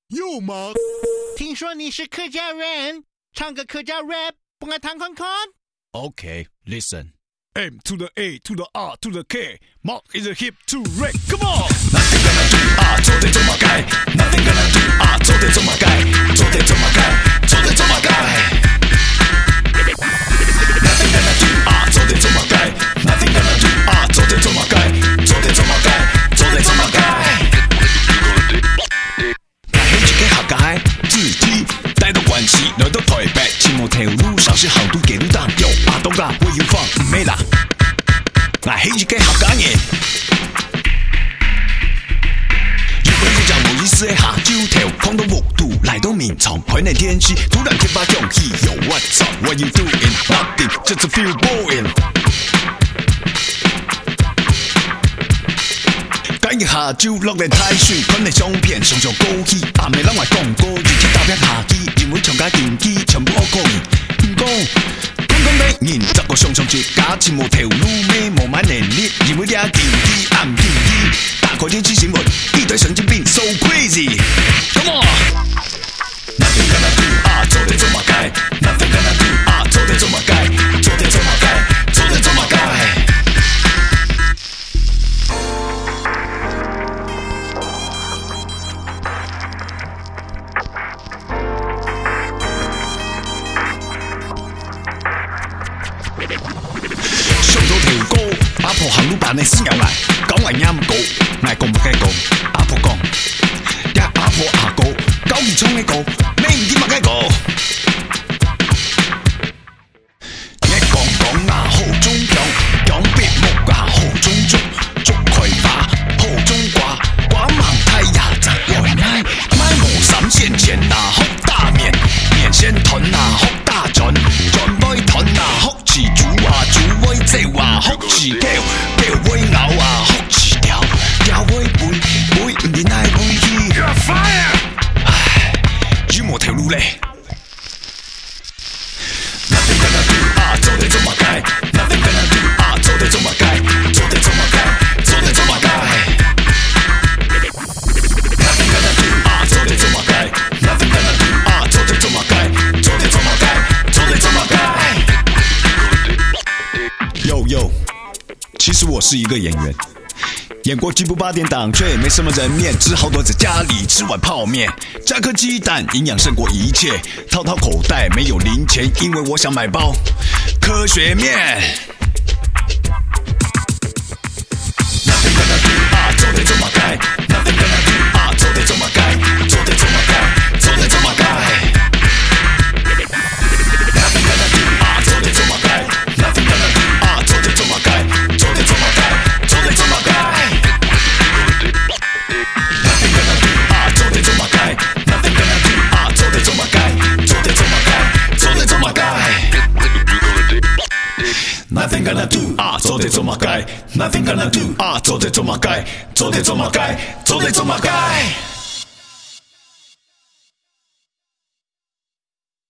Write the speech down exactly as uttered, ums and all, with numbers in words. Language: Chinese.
有吗？ 听说你是客家人，唱个客家 rap， 帮我弹看看。 Okay, listen. M to the A to the R to the K. Mark is a hip to wreck. Come on. Nothing gonna do 啊，做得这么该。Nothing gonna do 啊，做得这么该，做得这么该，做得这么该。Nothing gonna do 啊，做得这么该。Nothing gonna do 啊，做得这么该，做得这么该，做得这么该。该黑起给下街，自己带到关系來到台北，前無條路上是好多嘅路檔，有阿東噶我要放唔咩啦，我黑起給下街嘢。講無意思的下朝條，看到木度來到眠床，看那天氣，突然天發勇氣，Yo what's up? What you doing? Nothing, just a feel boring。揀一下朝落嚟太水，看那相片上上高氣，但未諗話講過，熱氣搭一下機，唔會長假電機，全部講唔講。講講你現執個上上節假，前無條路咩無買能力，而每啲電機暗電機，打開天氣新聞，一堆神經病 so crazy。Come on。Nothing gonna do 啊，做得這麼該。Nothing gonna do 啊，做得這麼該，做得這麼該，做得這麼該。上到條歌，阿婆行路扮你先有嚟，講話啱稿，嗌講唔該講，阿婆講，一阿婆阿哥，九二衝呢個，咩唔知乜雞個，一講講啊好中講，講別木啊好中捉，捉佢把好中掛，掛盲太呀就來嗌，買無審先前啊好大面，面先吞啊好大準，準杯吞啊好似煮啊煮威即話好似條，條威咬啊好似條，條威背背唔見係背氣。You're fire！ 唉，羽毛條路咧。Nothing gonna do 啊，做得這麼該。Nothing gonna do 啊，做得這麼該，做得這麼該，做得這麼該。Nothing gonna do 啊，做得這麼該。Nothing gonna do 啊，做得這麼該，做得這麼該，做得這麼該。Yo yo， 其實我是一個演員，演過幾部八點檔，卻也沒什麼人面，只好躲在家裡吃碗泡麵，加顆雞蛋，營養勝過一切。掏掏口袋沒有零錢，因為我想買包科學麵。Nothing gonna do 啊，做得這麼該。Nothing gonna do 啊，做得這麼該，做得這麼該，做得這麼該。Nothing gonna do 啊，做得這麼該。Nothing gonna do 啊，做得這麼該，做得這麼該，做得這麼該。Nothing gonna do 啊，做得這麼該。Nothing gonna do 啊，做得這麼該，做得這麼該，做得這麼該。Nothing gonna do 啊，做得這麼該。Nothing gonna do 啊，做得這麼該，做得這麼該，做得這麼該。